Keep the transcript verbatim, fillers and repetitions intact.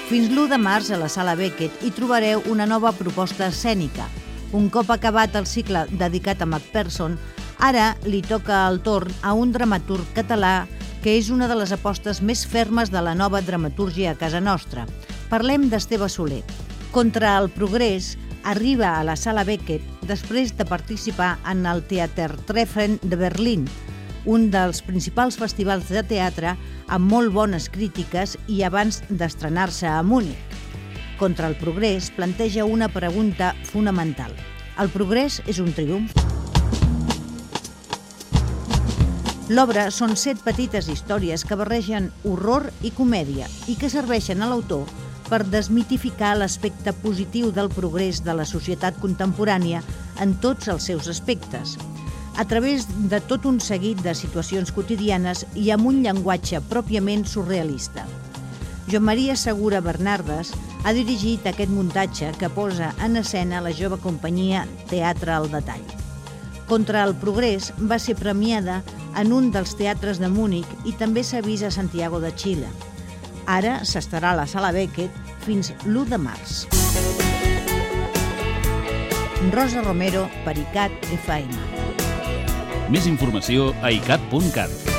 Fins l'u de març a la Sala Beckett hi trobareu una nova proposta escènica. Un cop acabat el cicle dedicat a Macpherson, ara li toca el torn a un dramaturg català que és una de les apostes més fermes de la nova dramatúrgia a casa nostra. Parlem d'Esteve Soler. Contra el progrés arriba a la Sala Beckett després de participar en el Theatertreffen de Berlín, un dels principals festivals de teatre amb molt bones crítiques i abans d'estrenar-se a Múnich. Contra el progrés planteja una pregunta fonamental. El progrés és un triomf? L'obra són set petites històries que barregen horror i comèdia i que serveixen a l'autor per desmitificar l'aspecte positiu del progrés de la societat contemporània en tots els seus aspectes, a través de tot un seguit de situacions quotidianes i amb un llenguatge pròpiament surrealista. Joan Maria Segura Bernardes ha dirigit aquest muntatge que posa en escena la jove companyia Teatre al Detall. Contra el progrés va ser premiada en un dels teatres de Múnich i també s'ha vist a Santiago de Xile. Ara s'estarà a la Sala Beckett fins l'u de març. Rosa Romero per i cat F M. Més informació a i cat punt cat.